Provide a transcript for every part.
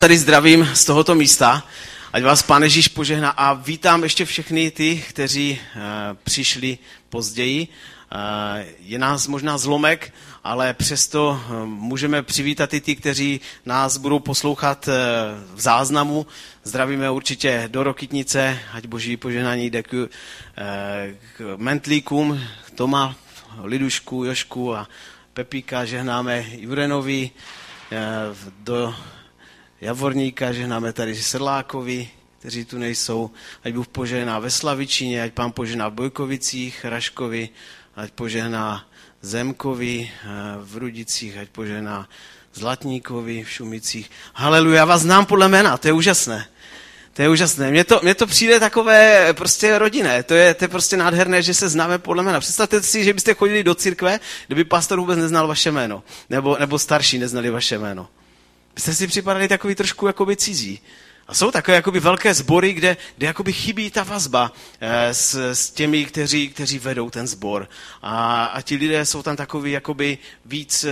Tady zdravím z tohoto místa, ať vás Pán Ježíš požehná a vítám ještě všechny ty, kteří přišli později. Je nás možná zlomek, ale přesto můžeme přivítat i ty, kteří nás budou poslouchat v záznamu. Zdravíme určitě do Rokytnice, ať Boží požehnání jde k Mentlíkům, Toma, Lidušku, Jošku a Pepíka, žehnáme Jurenovi, do Javorníka, žehnáme tady Sedlákovi, kteří tu nejsou, ať Bůh požehná ve Slavičíně, ať Pán požehná v Bojkovicích, Raškovi, ať požehná Zemkovi v Rudicích, ať požehná Zlatníkovi v Šumicích. Haleluja, já vás znám podle jména, to je úžasné. To je úžasné. Mně to přijde takové prostě rodinné. To je prostě nádherné, že se známe podle jména. Představte si, že byste chodili do církve, kdyby pastor vůbec neznal vaše jméno. Nebo starší neznali vaše jméno. Byste si připadali takový trošku jakoby cizí. A jsou takové jakoby velké sbory, kde jakoby chybí ta vazba s těmi, kteří vedou ten sbor. A ti lidé jsou tam takový jakoby víc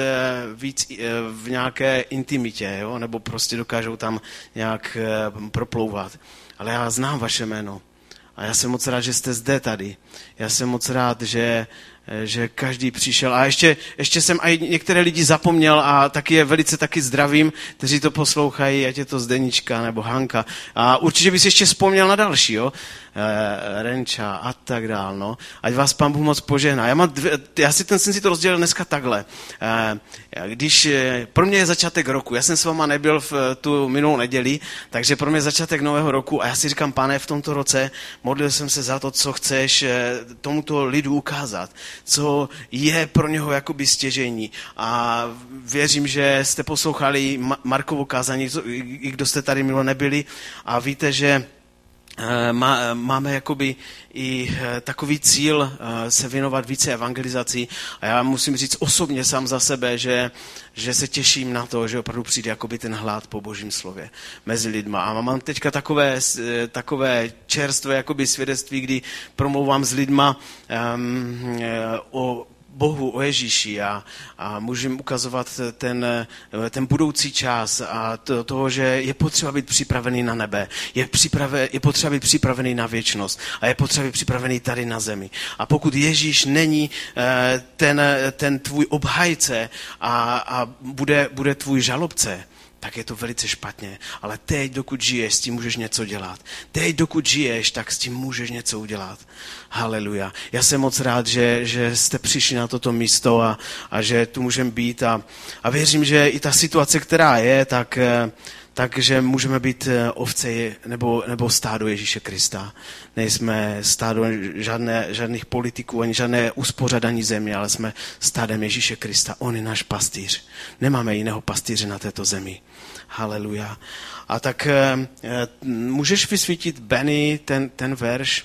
v nějaké intimitě, jo? Nebo prostě dokážou tam nějak proplouvat. Ale já znám vaše jméno. A já jsem moc rád, že jste zde tady. Já jsem moc rád, že každý přišel. A ještě jsem i některé lidi zapomněl a taky je velice taky zdravím, kteří to poslouchají, ať je to Zdenička nebo Hanka. A určitě bys ještě vzpomněl na další, jo? Renča a tak dál, no. Ať vás Pán Bůh moc požehná. Jsem si to rozdělil dneska takhle. Když pro mě je začátek roku, já jsem s váma nebyl v tu minulou neděli, takže pro mě je začátek nového roku a já si říkám, Pane, v tomto roce modlil jsem se za to, co chceš tomuto lidu ukázat, co je pro něho jakoby stěžejní. A věřím, že jste poslouchali Markovo kázání, i kdo jste tady milo nebyli a víte, že máme jakoby i takový cíl se věnovat více evangelizací a já musím říct osobně sám za sebe, že se těším na to, že opravdu přijde jakoby ten hlad po Božím slově mezi lidma. A mám teďka takové čerstvé jakoby svědectví, kdy promlouvám s lidma o Bohu, o Ježíši a můžeme ukazovat ten budoucí čas a toho, že je potřeba být připravený na nebe, je potřeba být připravený na věčnost a je potřeba být připravený tady na zemi. A pokud Ježíš není ten tvůj obhájce a bude tvůj žalobce, tak je to velice špatně. Ale teď, dokud žiješ, s tím můžeš něco dělat. Teď, dokud žiješ, tak s tím můžeš něco udělat. Haleluja. Já jsem moc rád, že jste přišli na toto místo a že tu můžeme být. A věřím, že i ta situace, která je, takže můžeme být ovce nebo stádo Ježíše Krista. Nejsme stádo žádných politiků, ani žádné uspořádání země, ale jsme stádem Ježíše Krista. On je náš pastýř. Nemáme jiného pastýře na této zemi. Haleluja. A tak můžeš vysvítit, Benny, ten verš?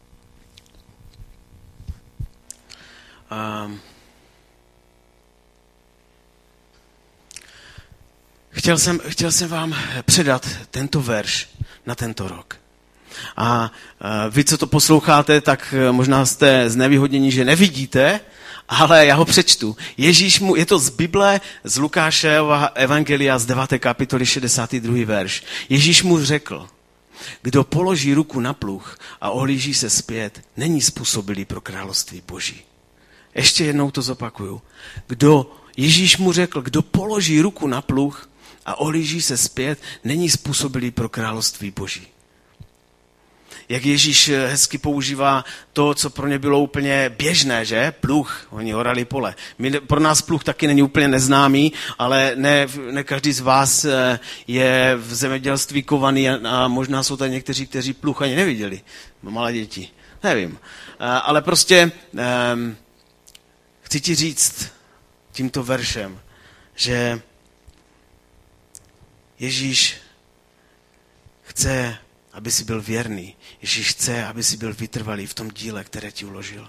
Chtěl jsem vám předat tento verš na tento rok. A vy, co to posloucháte, tak možná jste znevýhodnění, že nevidíte, ale já ho přečtu. Je to z Bible, z Lukáševa evangelia z 9. kapitoly 62. verš. Ježíš mu řekl, kdo položí ruku na pluh a ohlíží se zpět, není způsobilý pro království Boží. Ještě jednou to zopakuju. Ježíš mu řekl, kdo položí ruku na pluh a ohlíží se zpět, není způsobilý pro království Boží. Jak Ježíš hezky používá to, co pro ně bylo úplně běžné, že? Pluh, oni orali pole. Pro nás pluh taky není úplně neznámý, ale ne každý z vás je v zemědělství kovaný a možná jsou tady někteří, kteří pluh ani neviděli. Malé děti, nevím. Ale prostě chci ti říct tímto veršem, že Ježíš chce, aby jsi byl věrný. Ježíš chce, aby jsi byl vytrvalý v tom díle, které ti uložil.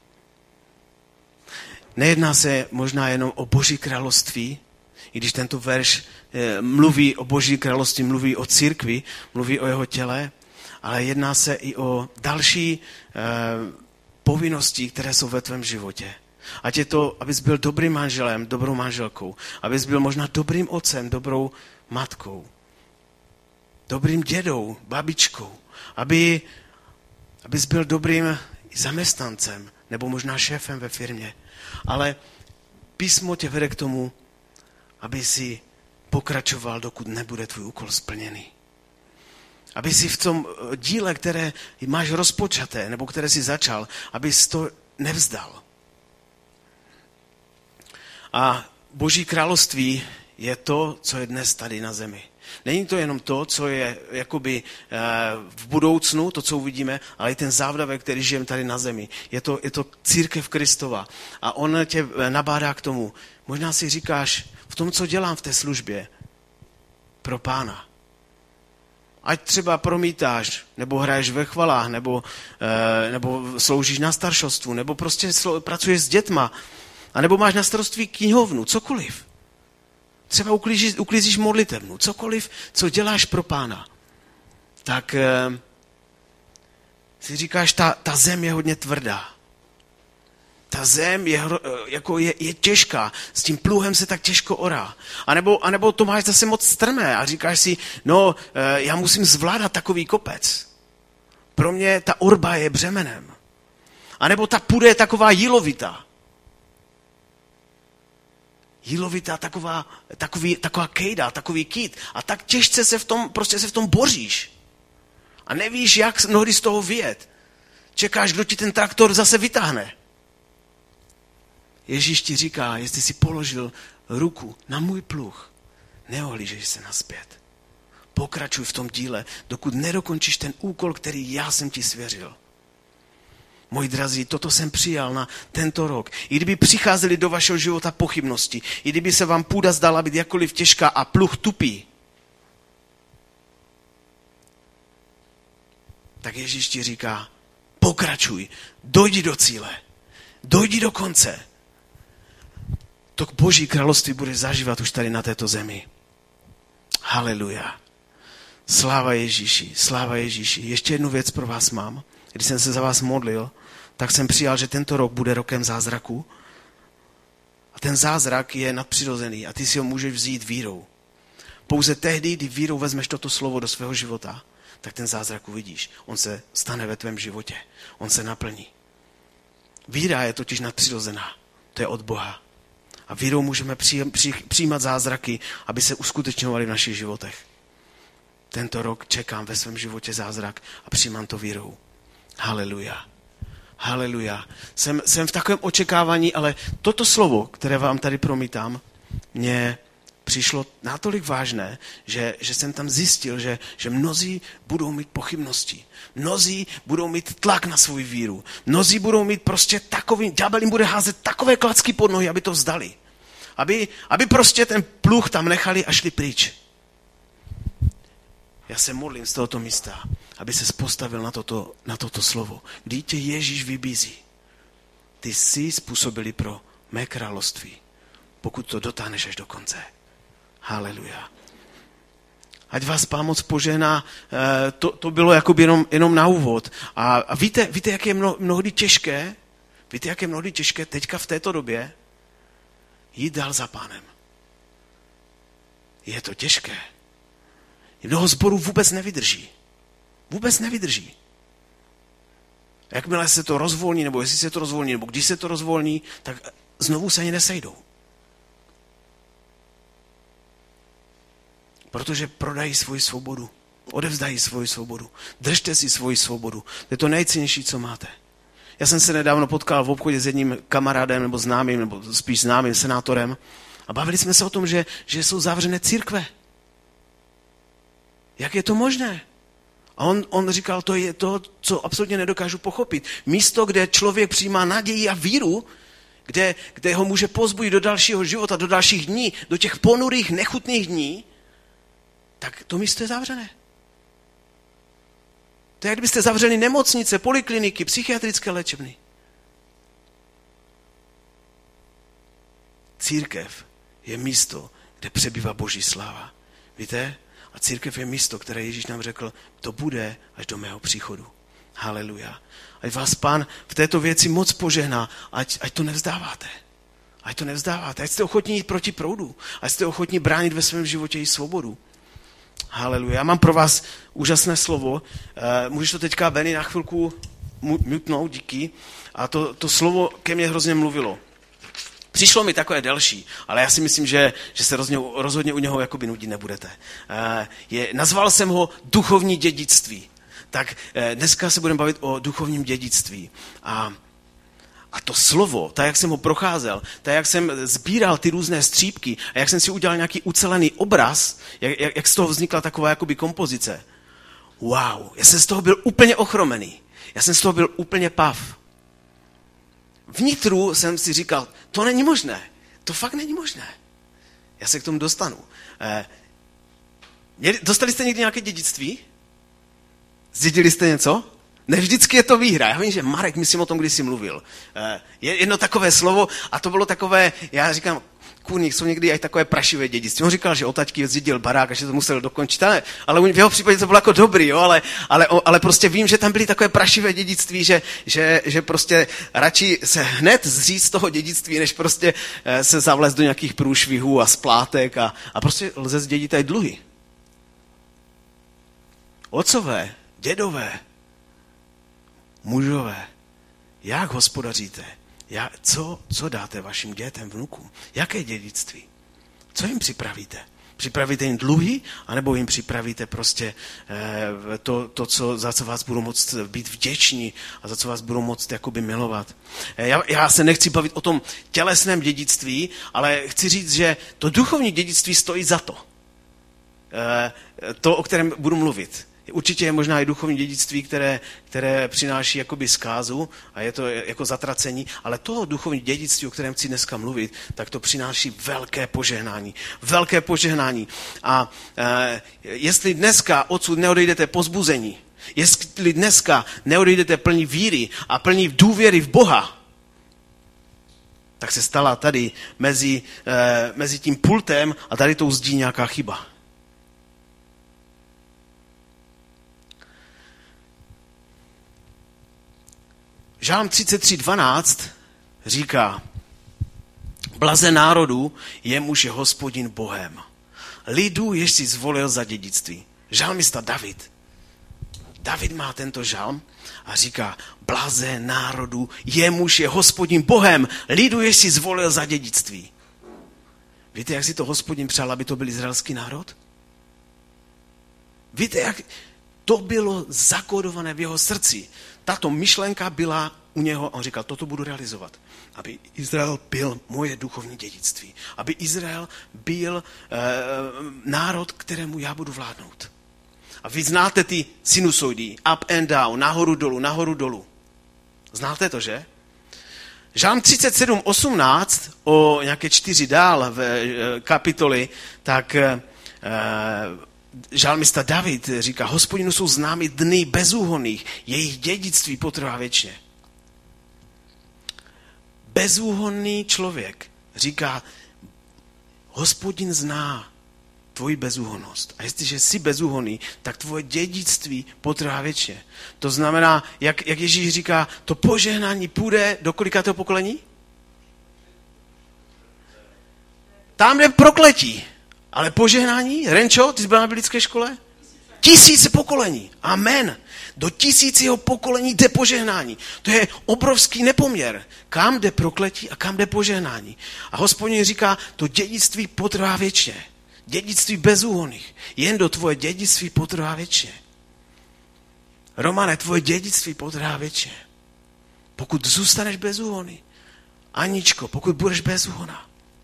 Nejedná se možná jenom o Boží království, i když tento verš mluví o Boží království, mluví o církvi, mluví o jeho těle, ale jedná se i o další povinnosti, které jsou ve tvém životě. Ať je to, abys byl dobrým manželem, dobrou manželkou, abys byl možná dobrým otcem, dobrou matkou. dobrým dědou, babičkou, abys byl dobrým zaměstnancem nebo možná šéfem ve firmě. Ale písmo tě vede k tomu, aby si pokračoval, dokud nebude tvůj úkol splněný. Aby si v tom díle, které máš rozpočaté, nebo které si začal, abys to nevzdal. A Boží království je to, co je dnes tady na zemi. Není to jenom to, co je jakoby v budoucnu, to, co uvidíme, ale i ten závdavek, který žijeme tady na zemi. Je to církev Kristova. A on tě nabádá k tomu. Možná si říkáš, v tom, co dělám v té službě, pro Pána. Ať třeba promítáš, nebo hraješ ve chvalách, nebo sloužíš na staršostvu, nebo prostě pracuješ s dětma, anebo máš na staroství knihovnu, cokoliv. Třeba uklízíš modlitevnu, cokoliv, co děláš pro Pána. Tak si říkáš, ta zem je hodně tvrdá. Ta zem je těžká, s tím pluhem se tak těžko orá. A nebo to máš zase moc strmé a říkáš si, já musím zvládat takový kopec. Pro mě ta orba je břemenem. A nebo ta půda je taková jílovitá. Jílovitá, taková kejda, takový kýt. A tak těžce se v tom boříš. A nevíš, jak mnohdy z toho vyjet. Čekáš, kdo ti ten traktor zase vytáhne. Ježíš ti říká, jestli si položil ruku na můj pluh, neohlížeš se nazpět. Pokračuj v tom díle, dokud nedokončíš ten úkol, který já jsem ti svěřil. Moji drazí, toto jsem přijal na tento rok. I kdyby přicházely do vašeho života pochybnosti, i kdyby se vám půda zdala být jakkoliv těžká a pluh tupý, tak Ježíš ti říká, pokračuj, dojdi do cíle, dojdi do konce. To Boží království budeš zažívat už tady na této zemi. Haleluja. Sláva Ježíši, sláva Ježíši. Ještě jednu věc pro vás mám. Když jsem se za vás modlil, tak jsem přijal, že tento rok bude rokem zázraku. A ten zázrak je nadpřirozený a ty si ho můžeš vzít vírou. Pouze tehdy, kdy vírou vezmeš toto slovo do svého života, tak ten zázrak uvidíš. On se stane ve tvém životě. On se naplní. Víra je totiž nadpřirozená. To je od Boha. A vírou můžeme přijímat zázraky, aby se uskutečňovaly v našich životech. Tento rok čekám ve svém životě zázrak a přijímám to vírou. Haleluja. Haleluja. Jsem v takovém očekávání, ale toto slovo, které vám tady promítám, mně přišlo natolik vážné, že jsem tam zjistil, že mnozí budou mít pochybnosti. Mnozí budou mít tlak na svou víru. Mnozí budou mít prostě takový, ďábel jim bude házet takové klacky pod nohy, aby to vzdali. Aby prostě ten pluh tam nechali a šli pryč. Já se modlím z tohoto místa, aby se postavil na toto slovo. Kdy tě Ježíš vybízí. Ty jsi způsobili pro mé království, pokud to dotáhneš až do konce. Haleluja. Ať vás Pán moc požehná, to bylo jakoby jenom na úvod. A víte, jak je mnohdy těžké, teďka v této době jít dál za Pánem. Je to těžké. Mnoho sborů vůbec nevydrží. Vůbec nevydrží. Jakmile se to rozvolní, nebo jestli se to rozvolní, nebo když se to rozvolní, tak znovu se ani nesejdou. Protože prodají svoji svobodu. Odevzdají svoji svobodu. Držte si svoji svobodu. To je to nejcennější, co máte. Já jsem se nedávno potkal v obchodě s jedním kamarádem, nebo známým, nebo spíš známým senátorem a bavili jsme se o tom, že jsou zavřené církve. Jak je to možné? A on říkal, to je to, co absolutně nedokážu pochopit. Místo, kde člověk přijímá naději a víru, kde ho může pozbudit do dalšího života, do dalších dní, do těch ponurých, nechutných dní, tak to místo je zavřené. To je, jak kdybyste zavřeli nemocnice, polikliniky, psychiatrické léčebny. Církev je místo, kde přebývá Boží sláva. Víte? A církev je místo, které Ježíš nám řekl, to bude až do mého příchodu. Haleluja. Ať vás Pán v této věci moc požehná, ať to nevzdáváte. Ať to nevzdáváte. Ať jste ochotní jít proti proudu. Ať jste ochotní bránit ve svém životě i svobodu. Haleluja. Já mám pro vás úžasné slovo. Můžeš to teďka, Benny, na chvilku mutnout, díky. A to slovo ke mně hrozně mluvilo. Přišlo mi takové delší, ale já si myslím, že se rozhodně u něho jakoby nudit nebudete. Nazval jsem ho duchovní dědictví. Tak dneska se budeme bavit o duchovním dědictví. A to slovo, tak jak jsem ho procházel, tak jak jsem sbíral ty různé střípky a jak jsem si udělal nějaký ucelený obraz, jak z toho vznikla taková jakoby kompozice. Wow, já jsem z toho byl úplně ochromený. Já jsem z toho byl úplně pav. Vnitru jsem si říkal, to není možné. To fakt není možné. Já se k tomu dostanu. Dostali jste někdy nějaké dědictví? Zdědili jste něco? Ne, vždycky je to výhra. Já vím, že Marek, myslím o tom, když jsi mluvil. Je jedno takové slovo a to bylo takové, já říkám, kurník, jsou někdy i takové prašivé dědictví. On říkal, že o taťky zdědil barák a že to musel dokončit, ale v jeho případě to bylo jako dobrý, jo, ale prostě vím, že tam byly takové prašivé dědictví, že prostě radši se hned zříct z toho dědictví, než prostě se zavlézt do nějakých průšvihů a splátek a prostě lze zdědit i dluhy. Otcové, dědové, mužové, jak hospodaříte? Co dáte vašim dětem, vnukům? Jaké dědictví? Co jim připravíte? Připravíte jim dluhy, anebo jim připravíte prostě za co vás budou moct být vděční a za co vás budou moct jakoby milovat? Já se nechci bavit o tom tělesném dědictví, ale chci říct, že to duchovní dědictví stojí za to. To, o kterém budu mluvit. Určitě je možná i duchovní dědictví, které přináší jakoby zkázu a je to jako zatracení, ale to duchovní dědictví, o kterém chci dneska mluvit, tak to přináší velké požehnání. Velké požehnání. A jestli dneska odsud neodejdete pozbuzení, jestli dneska neodejdete plní víry a plní důvěry v Boha, tak se stala tady mezi tím pultem a tady tou zdí nějaká chyba. Žálm 33:12 říká, blaze národu, jemuž je Hospodin Bohem. Lidu, jež si zvolil za dědictví. Žalmista David. David má tento žalm a říká, blaze národu, jemuž je Hospodin Bohem. Lidu, jež si zvolil za dědictví. Víte, jak si to Hospodin přál, aby to byl izraelský národ? Víte, jak to bylo zakódované v jeho srdci. Tato myšlenka byla u něho a on říkal, toto budu realizovat. Aby Izrael byl moje duchovní dědictví. Aby Izrael byl národ, kterému já budu vládnout. A vy znáte ty sinusoidy, up and down, nahoru dolů. Znáte to, že? Žálm 37:18, o nějaké 4 dál v kapitoly, tak žalmista David říká, Hospodinu jsou známy dny bezúhonných, jejich dědictví potrvá věčně. Bezúhonný člověk říká, Hospodin zná tvoji bezúhonnost. A jestliže jsi bezúhonný, tak tvoje dědictví potrvá věčně. To znamená, jak Ježíš říká, to požehnání půjde do kolikátého pokolení? Tam je prokletí. Ale požehnání, Renčo, ty jsi byl na biblické škole? 1000 pokolení. Amen. Do 1000 pokolení jde požehnání. To je obrovský nepoměr. Kam jde prokletí a kam jde požehnání. A Hospodin říká, to dědictví potrvá věčně. Dědictví bezúhonných. Jen do tvoje dědictví potrvá věčně. Romane, tvoje dědictví potrvá věčně. Pokud zůstaneš bezúhonný. Aničko, pokud budeš bezúhonná.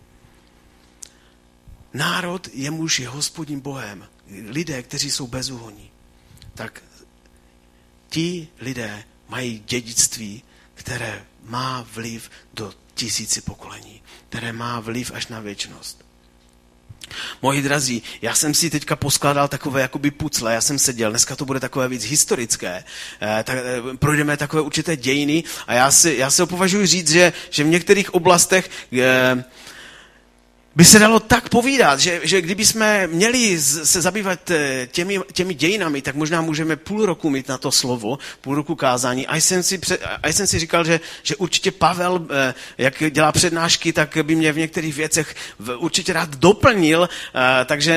Národ, jemuž je Hospodin Bohem, lidé, kteří jsou bezúhonní, tak ti lidé mají dědictví, které má vliv do 1000 pokolení, které má vliv až na věčnost. Moji drazí, já jsem si teďka poskládal takové jakoby pucle, já jsem seděl, dneska to bude takové víc historické, tak projdeme takové určité dějiny a já se považuji říct, že v některých oblastech by se dalo tak povídat, že kdyby jsme měli se zabývat těmi dějinami, tak možná můžeme půl roku mít na to slovo, půl roku kázání. A jsem si říkal, že určitě Pavel, jak dělá přednášky, tak by mě v některých věcech určitě rád doplnil, takže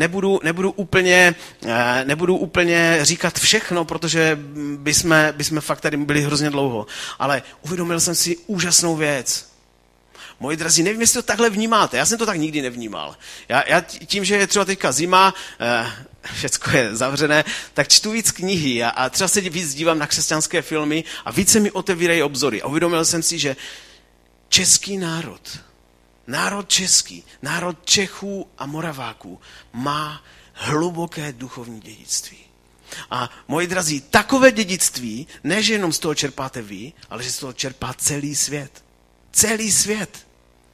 nebudu úplně říkat všechno, protože bychom fakt tady byli hrozně dlouho. Ale uvědomil jsem si úžasnou věc. Moji drazí, nevím, jestli to takhle vnímáte. Já jsem to tak nikdy nevnímal. Já tím, že je třeba teďka zima, všecko je zavřené, tak čtu víc knihy a třeba se víc dívám na křesťanské filmy a víc se mi otevírají obzory. A uvědomil jsem si, že český národ český, národ Čechů a Moraváků má hluboké duchovní dědictví. A moji drazí, takové dědictví, ne že jenom z toho čerpáte vy, ale že z toho čerpá celý svět. Celý svět.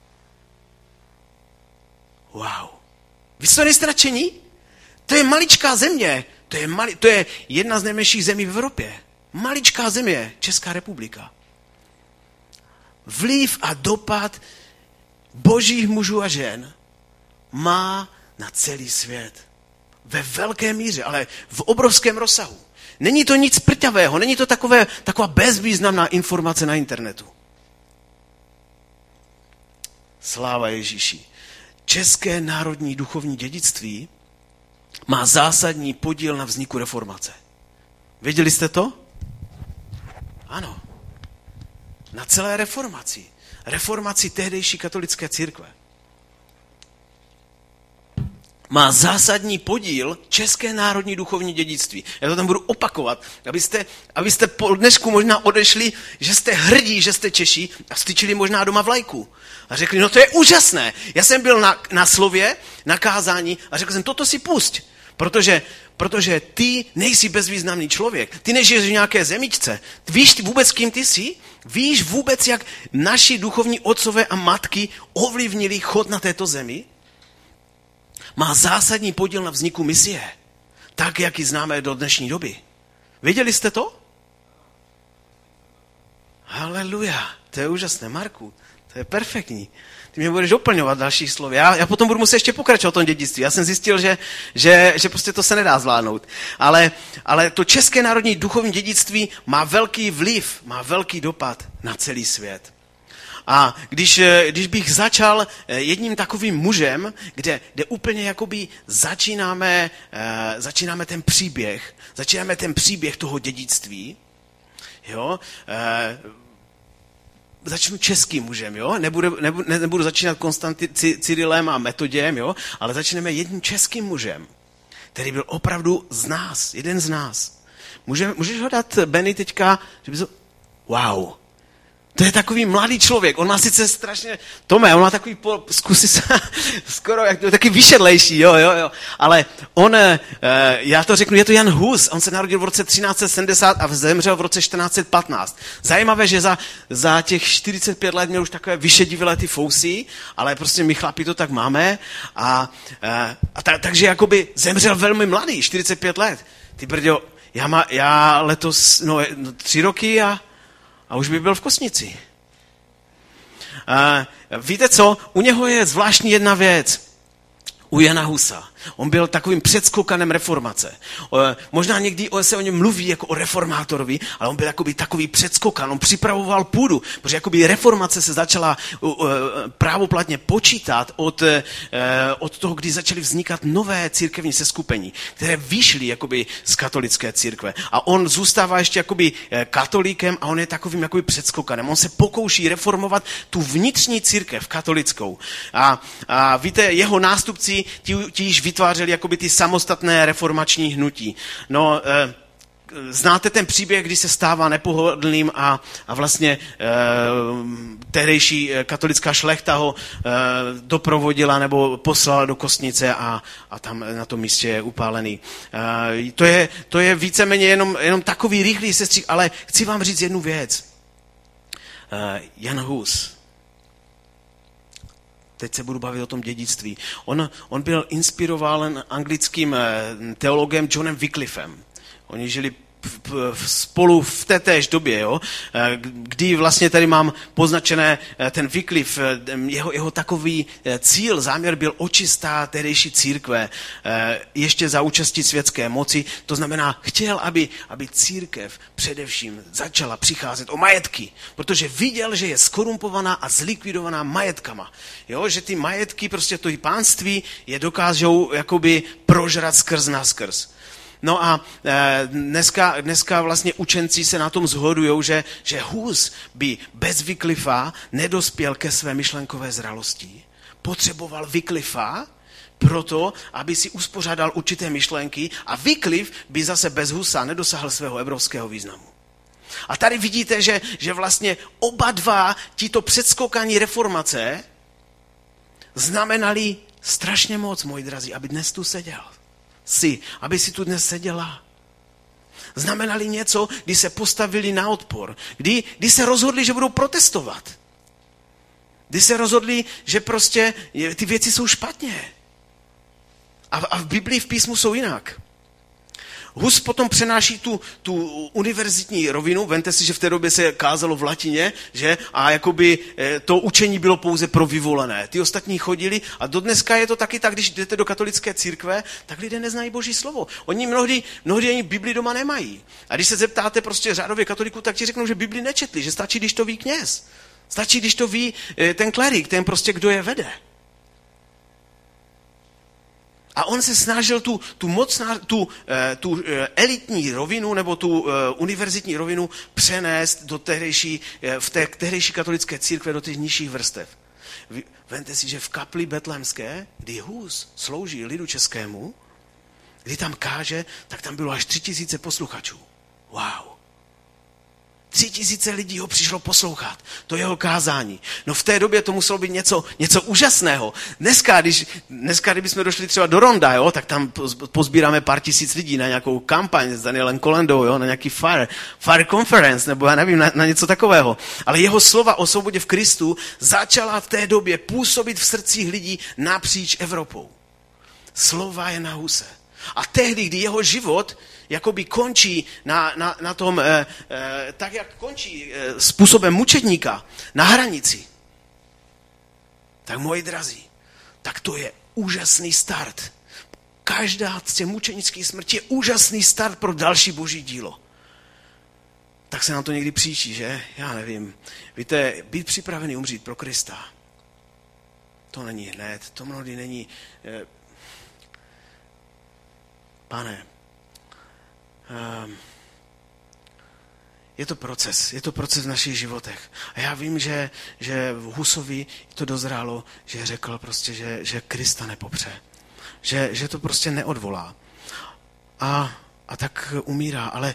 Wow. Vy jste nejste nadšení? To je maličká země. To je jedna z nejmenších zemí v Evropě. Maličká země, Česká republika. Vliv a dopad božích mužů a žen má na celý svět. Ve velké míře, ale v obrovském rozsahu. Není to nic prťavého, není to taková bezvýznamná informace na internetu. Sláva Ježíši. České národní duchovní dědictví má zásadní podíl na vzniku reformace. Věděli jste to? Ano. Na celé reformaci. Reformaci tehdejší katolické církve. Má zásadní podíl České národní duchovní dědictví. Já to tam budu opakovat, abyste po dnešku možná odešli, že jste hrdí, že jste Češi a styčili možná doma vlajku. A řekli, no to je úžasné. Já jsem byl na slově, na kázání a řekl jsem, toto si pusť. Protože ty nejsi bezvýznamný člověk. Ty nežiješ v nějaké zemičce. Víš vůbec, kým ty jsi? Víš vůbec, jak naši duchovní otcové a matky ovlivnili chod na této zemi? Má zásadní podíl na vzniku misie. Tak, jak ji známe do dnešní doby. Věděli jste to? Haleluja. To je úžasné, Marku. To je perfektní. Ty mě budeš doplňovat dalších slov. Já potom budu muset ještě pokračovat o tom dědictví. Já jsem zjistil, že prostě to se nedá zvládnout. Ale to České národní duchovní dědictví má velký vliv, má velký dopad na celý svět. A když bych začal jedním takovým mužem, kde úplně jakoby začínáme ten příběh toho dědictví, jo, začnu českým mužem, jo? Nebudu začínat Cyrilem a Metoděm, jo? Ale začneme jedním českým mužem, který byl opravdu jeden z nás. Můžeš ho dát, Benny, teďka? Wow. To je takový mladý člověk, on má sice strašně, Tome, on má takový zkusy skoro taky vyšedlejší, jo, ale on, já to řeknu, je to Jan Hus, on se narodil v roce 1370 a zemřel v roce 1415. Zajímavé, že za těch 45 let měl už takové vyšedivělé ty fousy, ale prostě my chlapi to tak máme takže jakoby zemřel velmi mladý, 45 let. Ty brďo, já letos, 3 roky a už by byl v kosnici. Víte co? U něho je zvláštní jedna věc. U Jana Husa. On byl takovým předskokanem reformace. Možná někdy se o něm mluví jako o reformátorovi, ale on byl jakoby takový předskokan. On připravoval půdu, protože jakoby reformace se začala právoplatně počítat od toho, kdy začaly vznikat nové církevní seskupení, které vyšly jakoby z katolické církve. A on zůstává ještě jakoby katolíkem a on je takovým jakoby předskokanem. On se pokouší reformovat tu vnitřní církev katolickou. A víte, jeho nástupci ti již vytvářeli jakoby ty samostatné reformační hnutí. Znáte ten příběh, kdy se stává nepohodlným a vlastně tehdejší katolická šlechta ho doprovodila nebo poslala do kostnice a tam na tom místě je upálený. To je víceméně jenom takový rychlý sestřih, ale chci vám říct jednu věc. Jan Hus. Teď se budu bavit o tom dědictví. On byl inspirován anglickým teologem Johnem Wycliffem. Oni žili spolu v té též době, jo, kdy vlastně tady mám poznačené ten Wycliffe, jeho takový cíl, záměr byl očistá tehdejší církve ještě za účastí světské moci. To znamená, chtěl, aby církev především začala přicházet o majetky, protože viděl, že je skorumpovaná a zlikvidovaná majetkama. Jo, že ty majetky, prostě to pánství je dokážou jakoby prožrat skrz naskrz. No a dneska vlastně učenci se na tom shodujou, že Hus by bez Wycliffa nedospěl ke své myšlenkové zralosti. Potřeboval Wycliffa proto, aby si uspořádal určité myšlenky a Wycliffe by zase bez Husa nedosáhl svého evropského významu. A tady vidíte, že vlastně oba dva tito předskokaní reformace znamenali strašně moc, moji drazí, aby dnes tu seděl. Aby si tu dnes seděla. Znamenali něco, kdy se postavili na odpor. Kdy se rozhodli, že budou protestovat. Kdy se rozhodli, že prostě ty věci jsou špatně. A v Biblii, v písmu jsou jinak. Hus potom přenáší tu univerzitní rovinu. Vemte si, že v té době se kázalo v latině, že? A jakoby to učení bylo pouze pro vyvolené. Ty ostatní chodili a dodneska je to taky tak, když jdete do katolické církve, tak lidé neznají Boží slovo. Oni mnohdy ani Bibli doma nemají. A když se zeptáte prostě řádově katolíků, tak ti řeknou, že Bibli nečetli, že stačí, když to ví kněz. Stačí, když to ví ten klerik, ten prostě, kdo je vede. A on se snažil tu elitní rovinu nebo tu univerzitní rovinu přenést v té tehdejší katolické církve do těch nižších vrstev. Vemte si, že v kapli betlémské, kdy Hus slouží lidu českému, kdy tam káže, tak tam bylo až 3000 posluchačů. Wow. 3000 lidí ho přišlo poslouchat, to jeho kázání. No v té době to muselo být něco úžasného. Dneska, kdybychom došli třeba do Ronda, jo, tak tam pozbíráme pár tisíc lidí na nějakou kampaň s Danielem Kolendou, jo, na nějaký fire conference, nebo já nevím, na něco takového. Ale jeho slova o svobodě v Kristu začala v té době působit v srdcích lidí napříč Evropou. Slova je na Huse. A tehdy, kdy jeho život jakoby končí na tom, tak jak končí způsobem mučedníka, na hranici, tak moji drazí, tak to je úžasný start. Každá z těch mučenických smrti je úžasný start pro další boží dílo. Tak se nám to někdy příčí, že? Já nevím. Víte, být připravený umřít pro Krista, to není hned, to mnohdy není... Pane, je to proces v našich životech. A já vím, že Husovi to dozrálo, že řekl prostě, že Krista nepopře. Že to prostě neodvolá. A tak umírá, ale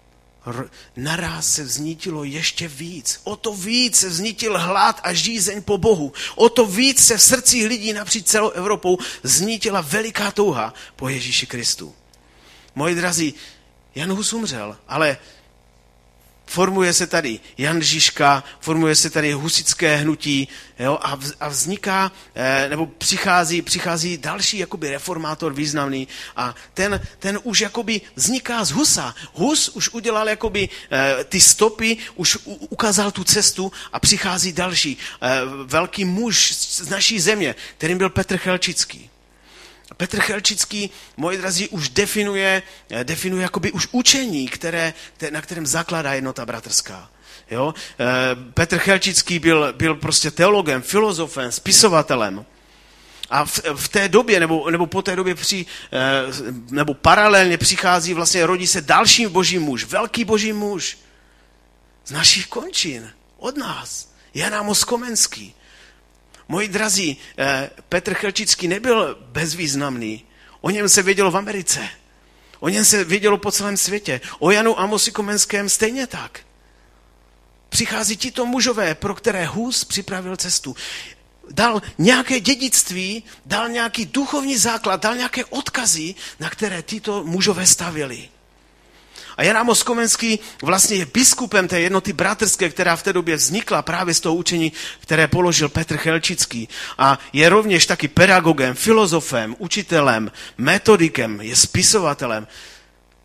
naráz se vznítilo ještě víc. O to víc se vznítil hlad a žízeň po Bohu. O to víc se v srdcích lidí napříč celou Evropou vznítila veliká touha po Ježíši Kristu. Moji drazí, Jan Hus umřel, ale formuje se tady Jan Žižka, formuje se tady husické hnutí, jo, a vzniká, nebo přichází další jakoby reformátor významný a ten už jakoby vzniká z Husa. Hus už udělal jakoby ty stopy, už ukázal tu cestu a přichází další velký muž z naší země, kterým byl Petr Chelčický. Petr Chelčický, moji drazí, už definuje jakoby už učení, na kterém zakládá jednota bratrská. Jo? Petr Chelčický byl prostě teologem, filozofem, spisovatelem. A v té době, nebo po té době nebo paralelně přichází, vlastně rodí se další boží muž, velký boží muž z našich končin, od nás, Jan Amos Komenský. Moji drazí, Petr Chelčický nebyl bezvýznamný. O něm se vědělo v Americe. O něm se vědělo po celém světě. O Janu Amosi Komenském stejně tak. Přichází tito mužové, pro které Hus připravil cestu. Dal nějaké dědictví, dal nějaký duchovní základ, dal nějaké odkazy, na které tyto mužové stavěli. A Jan Amos Komenský vlastně je biskupem té jednoty bratrské, která v té době vznikla právě z toho učení, které položil Petr Chelčický. A je rovněž taky pedagogem, filozofem, učitelem, metodikem, je spisovatelem.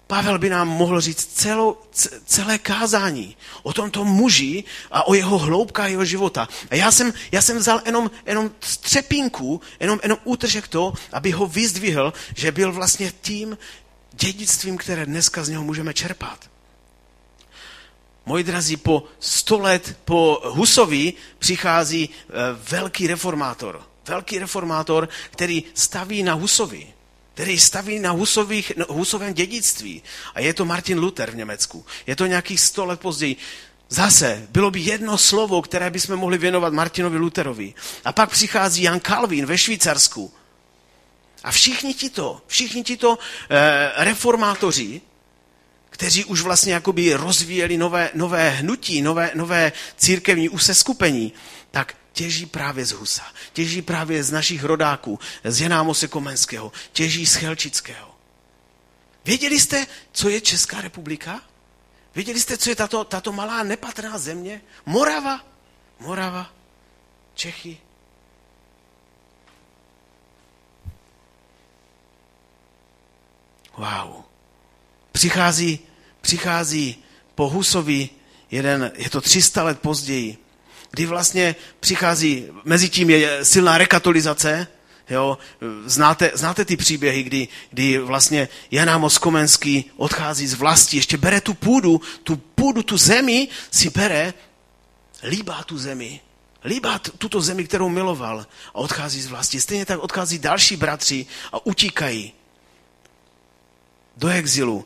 Pavel by nám mohl říct celé kázání o tomto muži a o jeho hloubkách jeho života. A já jsem vzal jenom střepinku, jenom útržek to, aby ho vyzdvihl, že byl vlastně tím dědictvím, které dneska z něho můžeme čerpat. Moji drazí, po 100 let po Husovi přichází velký reformátor, který staví na Husovi. Který staví na Husovém dědictví. A je to Martin Luther v Německu. Je to nějakých 100 let později. Zase, bylo by jedno slovo, které bychom mohli věnovat Martinovi Lutherovi. A pak přichází Jan Calvin ve Švýcarsku. A všichni tito reformátoři, kteří už vlastně jakoby rozvíjeli nové hnutí, nové církevní useskupení, tak těží právě z Husa, těží právě z našich rodáků, z Jana Amose Komenského, těží z Chelčického. Věděli jste, co je Česká republika? Věděli jste, co je tato malá nepatrná země? Morava, Čechy. Wow. Přichází po Husovi je to 300 let později, kdy vlastně přichází, mezi tím je silná rekatolizace, jo, znáte ty příběhy, kdy vlastně Jan Amos Komenský odchází z vlasti, ještě bere tu půdu, tu zemi si bere, líbá tu zemi, líbá tuto zemi, kterou miloval a odchází z vlasti. Stejně tak odchází další bratři a utíkají do exilu.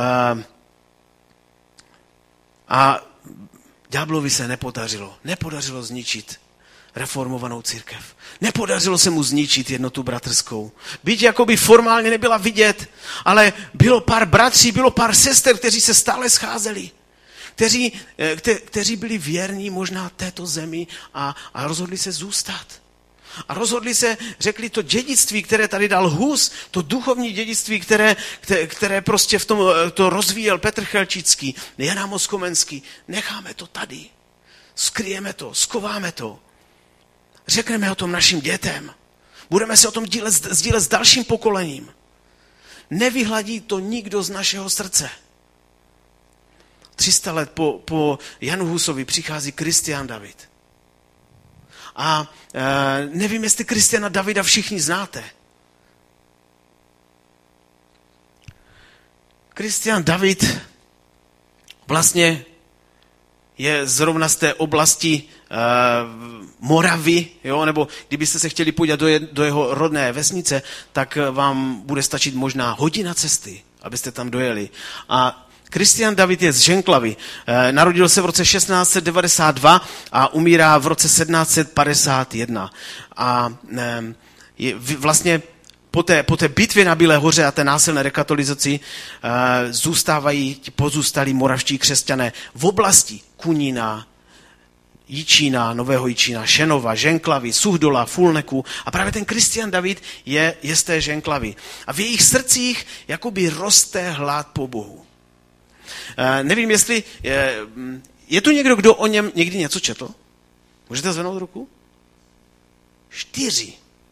A ďáblovi se nepodařilo zničit reformovanou církev. Nepodařilo se mu zničit jednotu bratrskou. Byť jakoby formálně nebyla vidět, ale bylo pár bratří, bylo pár sester, kteří se stále scházeli. Kteří byli věrní možná této zemi a rozhodli se zůstat. A řekli to dědictví, které tady dal Hus, to duchovní dědictví, které prostě v tom to rozvíjel Petr Chelčický, Jan Amos Komenský, necháme to tady. Skryjeme to, skováme to. Řekneme o tom našim dětem. Budeme se o tom sdílet s dalším pokolením. Nevyhladí to nikdo z našeho srdce. 300 let po Janu Husovi přichází Kristián David. A nevím, jestli Kristiána Davida všichni znáte. Kristián David vlastně je zrovna z té oblasti Moravy, jo? Nebo kdybyste se chtěli podívat do jeho rodné vesnice, tak vám bude stačit možná hodina cesty, abyste tam dojeli. A Kristián David je z Ženklavy. Narodil se v roce 1692 a umírá v roce 1751. A po té bitvě na Bílé hoře a té násilné rekatolizaci pozůstalí moravští křesťané v oblasti Kunína, Jičína, Nového Jičína, Šenova, Ženklavy, Suchdola, Fulneku. A právě ten Kristián David je z té Ženklavy. A v jejich srdcích jakoby roste hlad po Bohu. Nevím, jestli je tu někdo, kdo o něm někdy něco četl? Můžete zvednout ruku? 4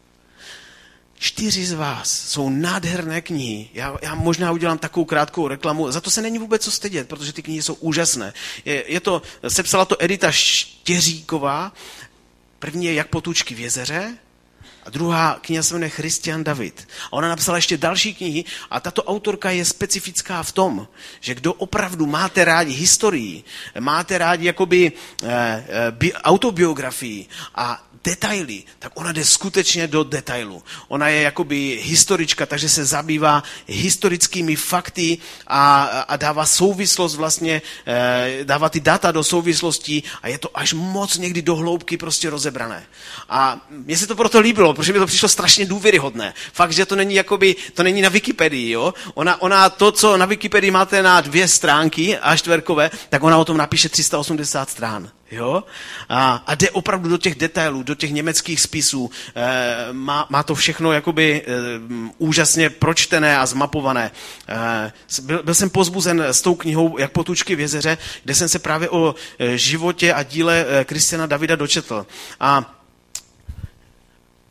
z vás jsou nádherné knihy. Já možná udělám takovou krátkou reklamu. Za to se není vůbec co stydět, protože ty knihy jsou úžasné. Sepsala to Edita Štěříková. První je Jak potůčky v jezeře. A druhá kniha se jmenuje Kristián David. A ona napsala ještě další knihy a tato autorka je specifická v tom, že kdo opravdu máte rádi historii, máte rádi jakoby autobiografii a detaily, tak ona jde skutečně do detailu. Ona je jakoby historička, takže se zabývá historickými fakty a dává souvislost vlastně, dává ty data do souvislostí a je to až moc někdy do hloubky prostě rozebrané. A mně se to proto líbilo, protože mi to přišlo strašně důvěryhodné. Fakt, že to není na Wikipedii, jo? Ona to, co na Wikipedii máte na 2 stránky a čtverkové, tak ona o tom napíše 380 strán. Jo? A jde opravdu do těch detailů, do těch německých spisů. Má to všechno jakoby úžasně pročtené a zmapované. Byl jsem pozbuzen s tou knihou Jak potůčky v jezeře, kde jsem se právě o životě a díle Kristiána Davida dočetl. A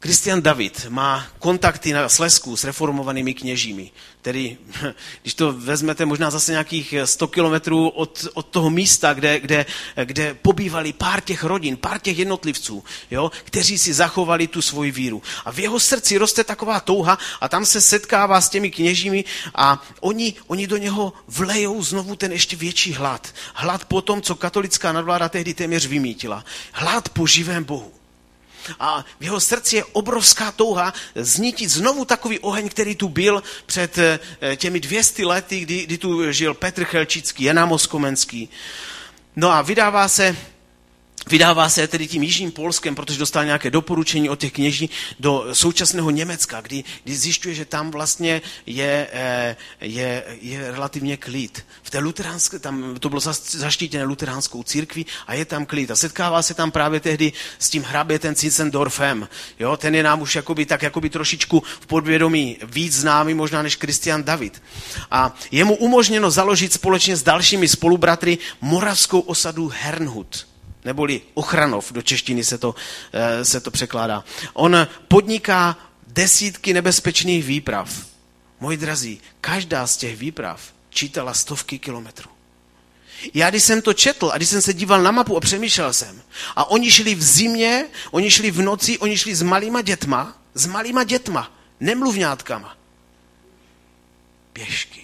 Kristian David má kontakty na Slezsku s reformovanými kněžími, který, když to vezmete možná zase nějakých 100 kilometrů od toho místa, kde pobývali pár těch rodin, pár těch jednotlivců, jo, kteří si zachovali tu svoji víru. A v jeho srdci roste taková touha a tam se setkává s těmi kněžími a oni do něho vlejou znovu ten ještě větší hlad. Hlad po tom, co katolická nadvláda tehdy téměř vymítila. Hlad po živém Bohu. A v jeho srdci je obrovská touha znítit znovu takový oheň, který tu byl před těmi 200 lety, kdy tu žil Petr Chelčický, Jan Amos Komenský. No a vydává se tedy tím jižním Polskem, protože dostal nějaké doporučení od těch kněží do současného Německa, kdy zjišťuje, že tam vlastně je relativně klid. V té luteránské, tam to bylo zaštítěné luteránskou církví a je tam klid. A setkává se tam právě tehdy s tím hrabětem Zinzendorfem. Jo, ten je nám už jakoby trošičku v podvědomí víc známý možná než Kristian David. A je mu umožněno založit společně s dalšími spolubratry moravskou osadu Herrnhut. Neboli Ochranov, do češtiny se to překládá. On podniká desítky nebezpečných výprav. Moji drazí, každá z těch výprav čítala stovky kilometrů. Já když jsem to četl a když jsem se díval na mapu a přemýšlel jsem, a oni šli v zimě, oni šli v noci, oni šli s malýma dětma, nemluvňátkama. Pěšky.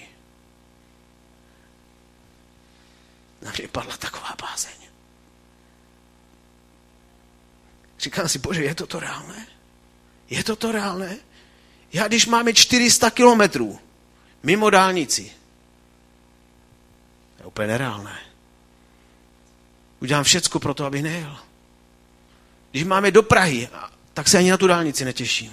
Na mě padla taková bázeň. Říkám si, Bože, je to reálné? Je to reálné? Já když máme 400 kilometrů mimo dálnici, je úplně nereálné. Udělám všecko pro to, abych nejel. Když máme do Prahy, tak se ani na tu dálnici netěším.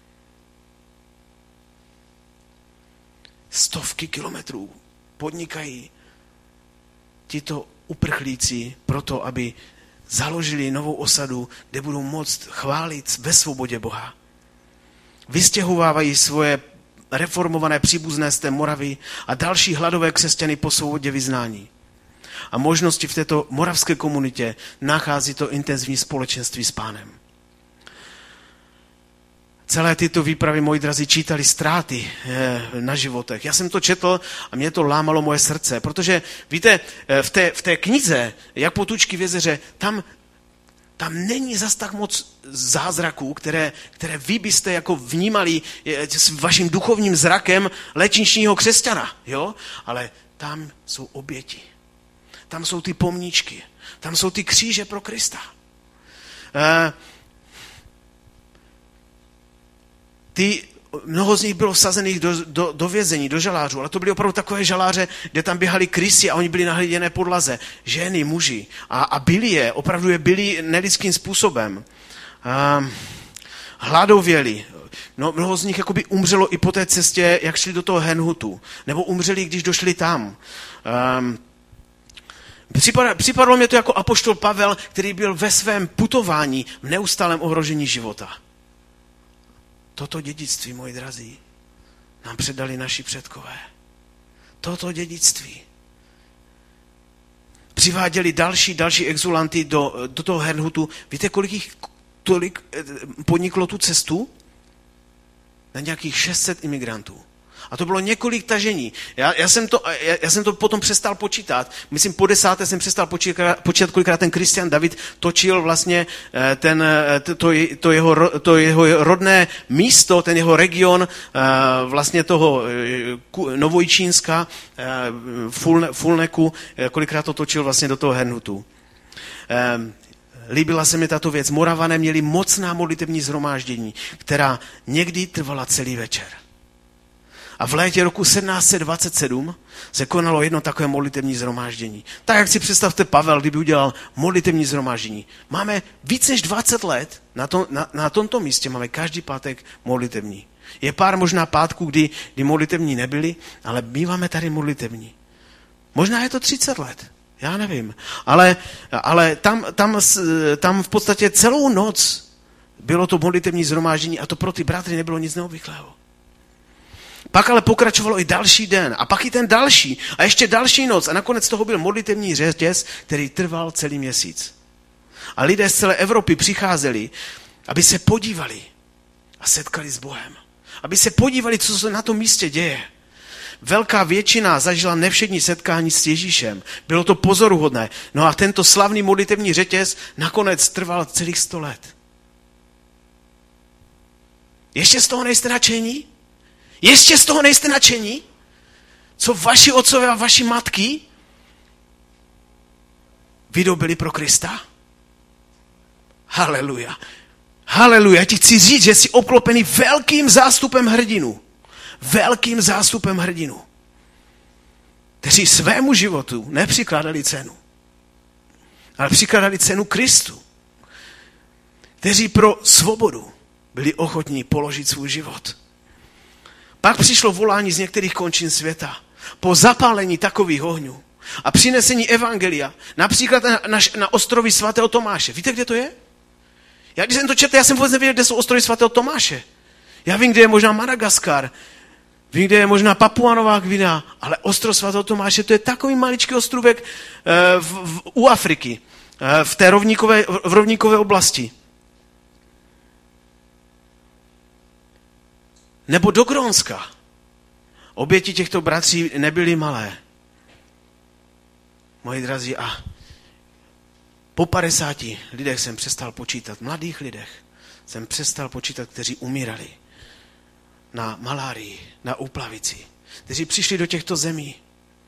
Stovky kilometrů podnikají tito uprchlíci proto, aby založili novou osadu, kde budou moct chválit ve svobodě Boha. Vystěhovávají svoje reformované příbuzné z té Moravy a další hladové křesťany po svobodě vyznání. A možnosti v této moravské komunitě nachází to intenzivní společenství s Pánem. Celé tyto výpravy, moji drazí, čítali ztráty na životech. Já jsem to četl a mě to lámalo moje srdce, protože víte, v té knize Jak potůčky v jezeře, tam není zas tak moc zázraků, které vy byste jako vnímali s vaším duchovním zrakem léčničního křesťana, jo? Ale tam jsou oběti. Tam jsou ty pomníčky. Tam jsou ty kříže pro Krista. Mnoho z nich bylo vsazených do vězení, do žalářů, ale to byly opravdu takové žaláře, kde tam běhali krysy a oni byli na hliněné podlaze. Ženy, muži. A opravdu je byli nelidským způsobem. Hladověli. No, mnoho z nich jakoby umřelo i po té cestě, jak šli do toho Herrnhutu. Nebo umřeli, když došli tam. Připadlo mě to jako apoštol Pavel, který byl ve svém putování v neustálém ohrožení života. Toto dědictví, moji drazí, nám předali naši předkové. Toto dědictví. Přiváděli další exulanty do toho Herrnhutu. Víte, kolik jich tolik podniklo tu cestu? Na nějakých 600 imigrantů. A to bylo několik tažení. Já jsem to potom přestal počítat. Myslím, po 10. jsem přestal počítat, kolikrát ten Kristian David točil vlastně to jeho rodné místo, ten jeho region vlastně toho Novojičínska, Fulneku, kolikrát to točil vlastně do toho Herrnhutu. Líbila se mi tato věc. Moravané měli mocná modlitevní shromáždění, která někdy trvala celý večer. A v létě roku 1727 se konalo jedno takové modlitevní shromáždění. Tak, jak si představte Pavel, kdyby udělal modlitevní shromáždění. Máme víc než 20 let, na tomto místě máme každý pátek modlitevní. Je pár možná pátků, kdy modlitevní nebyly, ale my máme tady modlitevní. Možná je to 30 let, já nevím. Ale tam v podstatě celou noc bylo to modlitevní shromáždění a to pro ty bratry nebylo nic neobvyklého. Pak ale pokračovalo i další den a pak i ten další a ještě další noc a nakonec toho byl modlitevní řetěz, který trval celý měsíc. A lidé z celé Evropy přicházeli, aby se podívali a setkali s Bohem. Aby se podívali, co se na tom místě děje. Velká většina zažila nevšední setkání s Ježíšem. Bylo to pozoruhodné. No a tento slavný modlitevní řetěz nakonec trval celých 100 let. Ještě z toho nejste nadšení? Ještě z toho nejste nadšení? Co vaši otcové a vaši matky vydobili pro Krista? Haleluja. Haleluja. Já ti chci říct, že jsi obklopený velkým zástupem hrdinů. Velkým zástupem hrdinů. Kteří svému životu nepřikládali cenu. Ale přikládali cenu Kristu. Kteří pro svobodu byli ochotní položit svůj život. Pak přišlo volání z některých končin světa. Po zapálení takových ohňů a přinesení evangelia, například na ostrovy svatého Tomáše. Víte, kde to je? Já když jsem to četl, já jsem vůbec nevěděl, kde jsou ostrovy svatého Tomáše. Já vím, kde je možná Madagaskar, vím, kde je možná Papua Nová Gvinea, ale ostrov svatého Tomáše, to je takový maličký ostrůvek u Afriky, v té rovníkové oblasti. Nebo do Grónska. Oběti těchto bratří nebyly malé. Moji drazí, a po 50 lidech jsem přestal počítat, mladých lidech jsem přestal počítat, kteří umírali na malárii, na úplavici, kteří přišli do těchto zemí.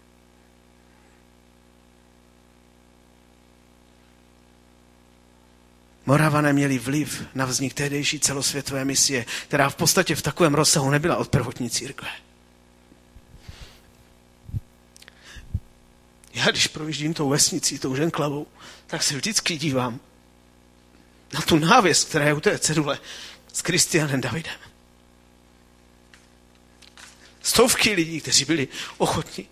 Moravané měli vliv na vznik tehdejší celosvětové misie, která v podstatě v takovém rozsahu nebyla od prvotní církve. Já když projíždím tou vesnicí, tou Ženklavou, tak se vždycky dívám na tu návěs, která je u té cedule s Kristianem Davidem. Stovky lidí, kteří byli ochotní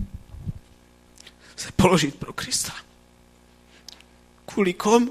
se položit pro Krista. Kvůli kom?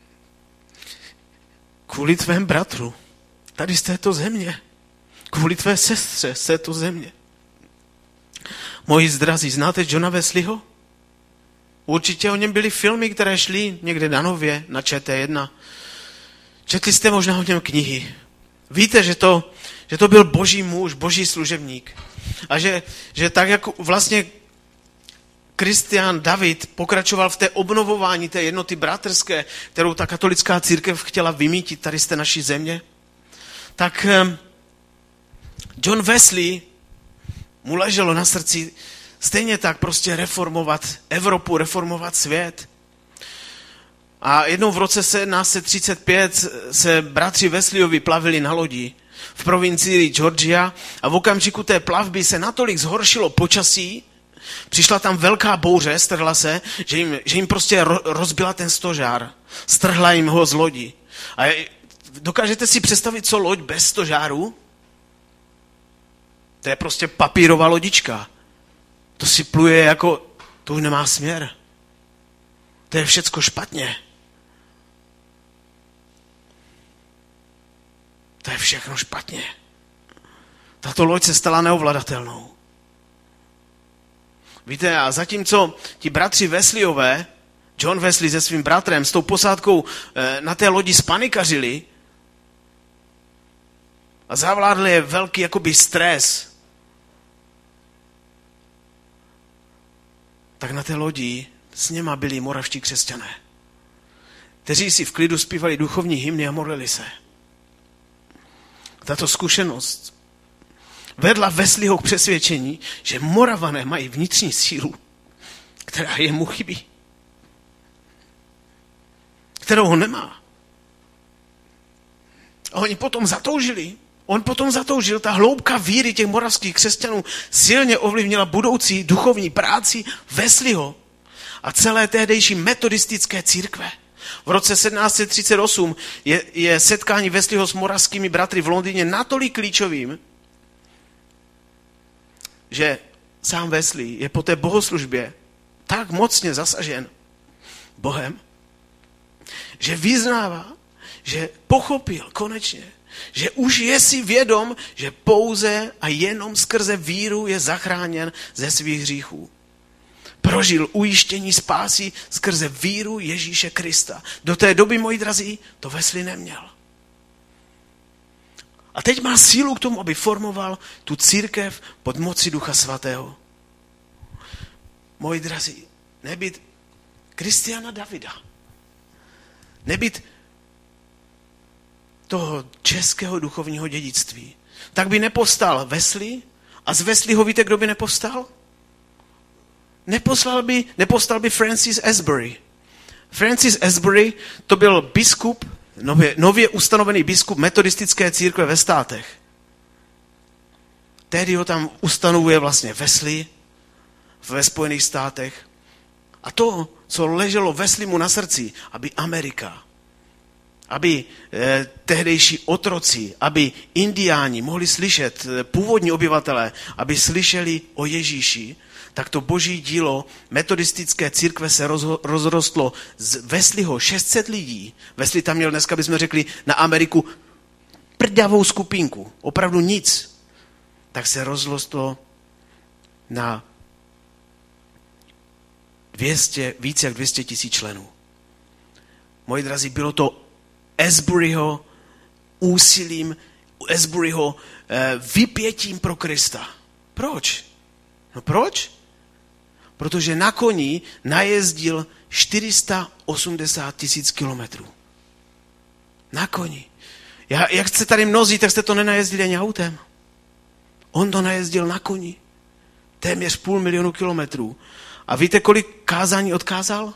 Kvůli tvém bratru, tady z této země. Kvůli tvé sestře z této země. Moji zdrazí, znáte Johna Wesleyho? Určitě o něm byly filmy, které šly někde na Nově, na ČT1. Četli jste možná o něm knihy. Víte, že to byl boží muž, boží služebník. A že tak, jak vlastně Kristián David pokračoval v té obnovování té jednoty bratrské, kterou ta katolická církev chtěla vymítit tady z té naší země, tak John Wesley mu leželo na srdci stejně tak prostě reformovat Evropu, reformovat svět. A jednou v roce 1735 se bratři Wesleyovi plavili na lodi v provincii Georgia a v okamžiku té plavby se natolik zhoršilo počasí, přišla tam velká bouře, strhla se, že jim prostě rozbila ten stožár. Strhla jim ho z lodi. A dokážete si představit, co loď bez stožáru? To je prostě papírová lodička. To si pluje jako, to už nemá směr. To je všecko špatně. To je všechno špatně. Tato loď se stala neovladatelnou. Víte, a zatímco ti bratři Wesleyové, John Wesley se svým bratrem, s tou posádkou na té lodi spanikařili a zavládl je velký jakoby stres, tak na té lodi s něma byli moravští křesťané, kteří si v klidu zpívali duchovní hymny a modlili se. Tato zkušenost vedla Wesleyho k přesvědčení, že Moravané mají vnitřní sílu, která jemu chybí. Kterou ho nemá. A oni potom zatoužili. On potom zatoužil. Ta hloubka víry těch moravských křesťanů silně ovlivnila budoucí duchovní práci Wesleyho a celé tehdejší metodistické církve. V roce 1738 je setkání Wesleyho s moravskými bratry v Londýně natolik klíčovým, že sám Wesley je po té bohoslužbě tak mocně zasažen Bohem, že vyznává, že pochopil konečně, že už je si vědom, že pouze a jenom skrze víru je zachráněn ze svých hříchů. Prožil ujištění spásy skrze víru Ježíše Krista. Do té doby, moji drazí, to Wesley neměl. A teď má sílu k tomu, aby formoval tu církev pod mocí Ducha Svatého. Moji drazí, nebýt Kristiana Davida, nebýt toho českého duchovního dědictví, tak by nepovstal Wesley. A z Wesleyho víte, kdo by nepovstal? Nepovstal by Francis Asbury. Francis Asbury to byl biskup, nově ustanovený biskup metodistické církve ve státech. Tehdy ho tam ustanovuje vlastně Wesley ve Spojených státech. A to, co leželo Wesleymu na srdci, aby Amerika, aby tehdejší otroci, aby indiáni mohli slyšet, původní obyvatelé, aby slyšeli o Ježíši, tak to boží dílo metodistické církve se rozrostlo z Wesleyho 600 lidí. Wesley tam měl dneska, bychom řekli, na Ameriku prďavou skupinku, opravdu nic. Tak se rozrostlo na více jak 200 000 členů. Moji drazí, bylo to Asburyho úsilím, Asburyho vypětím pro Krista. Proč? No proč? Protože na koni najezdil 480 000 kilometrů. Na koni. Jak jste tady mnozí, tak jste to nenajezdili ani autem. On to najezdil na koni. Téměř 500 000 kilometrů. A víte, kolik kázání odkázal?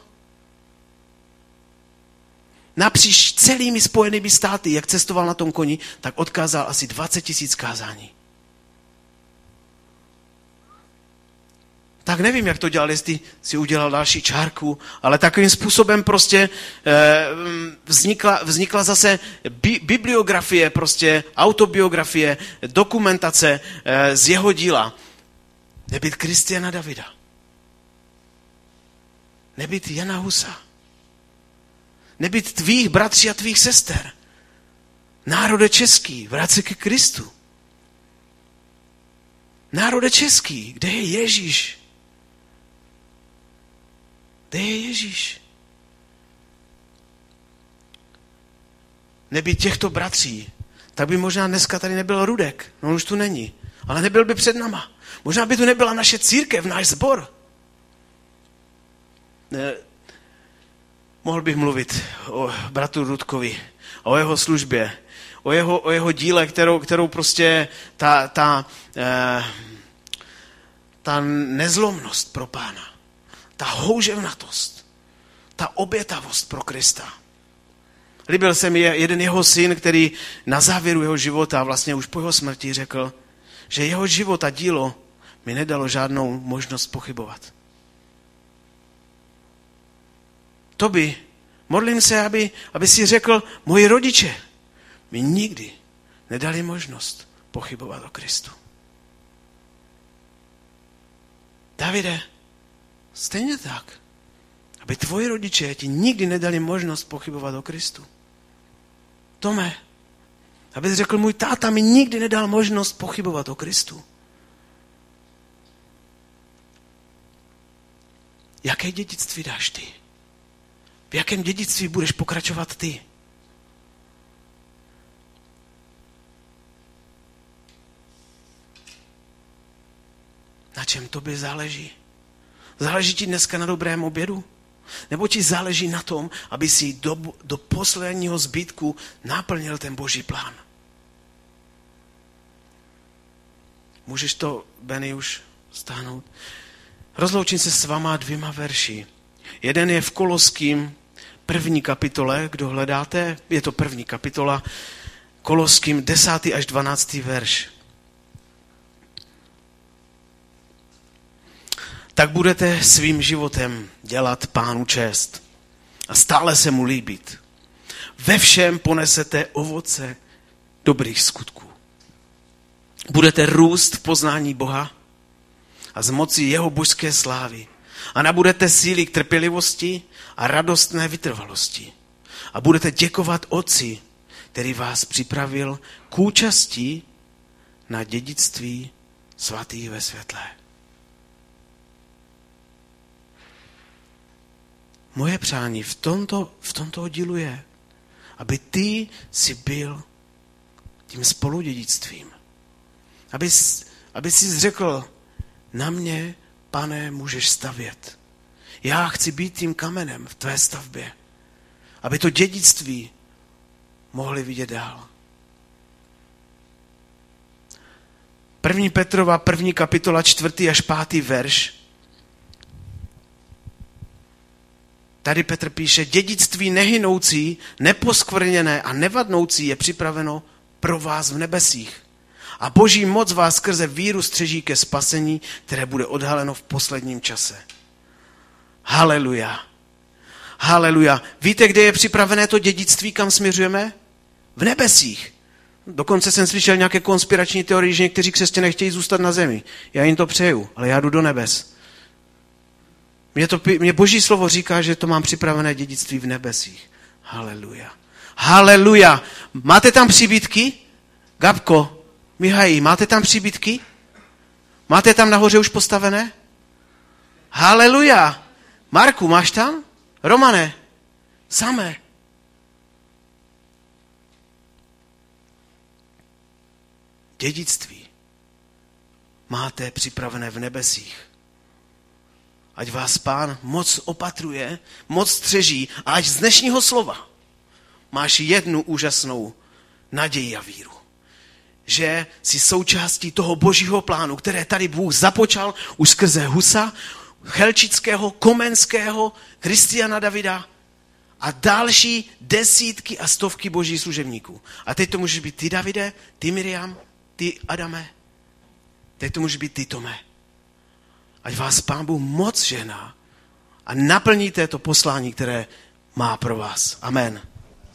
Napříč celými Spojenými státy, jak cestoval na tom koni, tak odkázal asi 20 000 kázání. Tak nevím, jak to dělal, jestli si udělal další čárku, ale takovým způsobem prostě vznikla zase bibliografie, prostě autobiografie, dokumentace z jeho díla. Nebýt Kristiana Davida. Nebýt Jana Husa. Nebýt tvých bratří a tvých sester. Národe český, vrát se ke Kristu. Národe český, kde je Ježíš? Kde je Ježíš? Nebýt těchto bratří, tak by možná dneska tady nebyl Rudek. No už tu není. Ale nebyl by před náma. Možná by tu nebyla naše církev, náš sbor. Mohl bych mluvit o bratru Rudkovi, o jeho službě, o jeho díle, kterou prostě ta nezlomnost pro Pána, ta houževnatost, ta obětavost pro Krista. Líbil se mi jeden jeho syn, který na závěru jeho života, vlastně už po jeho smrti řekl, že jeho život a dílo mi nedalo žádnou možnost pochybovat. Modlím se, aby si řekl, moji rodiče mi nikdy nedali možnost pochybovat o Kristu. Davide, stejně tak, aby tvoji rodiče ti nikdy nedali možnost pochybovat o Kristu. Tome, aby řekl, můj táta mi nikdy nedal možnost pochybovat o Kristu. Jaké dědictví dáš ty? V jakém dědictví budeš pokračovat ty? Na čem tobě záleží? Záleží ti dneska na dobrém obědu? Nebo ti záleží na tom, aby si do posledního zbytku naplnil ten boží plán? Můžeš to, Benny, už stáhnout? Rozloučím se s váma 2 verši. Jeden je v Koloským 1. kapitole, kdo hledáte, je to 1. kapitola, Koloským 10. až 12. verš. Tak budete svým životem dělat Pánu čest a stále se mu líbit. Ve všem ponesete ovoce dobrých skutků. Budete růst v poznání Boha a z moci jeho božské slávy. A nabudete síly k trpělivosti a radostné vytrvalosti. A budete děkovat Otci, který vás připravil k účasti na dědictví svatých ve světle. Moje přání v tomto dílu je, aby ty si byl tím spoludědictvím. Aby si řekl, na mě, Pane, můžeš stavět. Já chci být tím kamenem v tvé stavbě. Aby to dědictví mohli vidět dál. 1. Petrova, 1. kapitola, 4. až 5. verš. Tady Petr píše, dědictví nehynoucí, neposkvrněné a nevadnoucí je připraveno pro vás v nebesích. A boží moc vás skrze víru střeží ke spasení, které bude odhaleno v posledním čase. Haleluja. Haleluja. Víte, kde je připravené to dědictví, kam směřujeme? V nebesích. Dokonce jsem slyšel nějaké konspirační teorie, že někteří křesťané chtějí zůstat na zemi. Já jim to přeju, ale já jdu do nebes. Mě Boží slovo říká, že to mám připravené dědictví v nebesích. Haleluja. Haleluja. Máte tam příbytky? Gabko, Mihají, máte tam příbytky? Máte tam nahoře už postavené? Haleluja. Marku, máš tam? Romane, samé. Dědictví máte připravené v nebesích. Ať vás Pán moc opatruje, moc střeží a ať z dnešního slova máš jednu úžasnou naději a víru. Že jsi součástí toho božího plánu, které tady Bůh započal už skrze Husa, Chelčického, Komenského, Kristiana Davida a další desítky a stovky božích služebníků. A teď to můžeš být ty, Davide, ty, Miriam, ty, Adame. Teď to může být ty, Tome. Ať vás Pán Bůh moc žehná a naplníte to poslání, které má pro vás. Amen.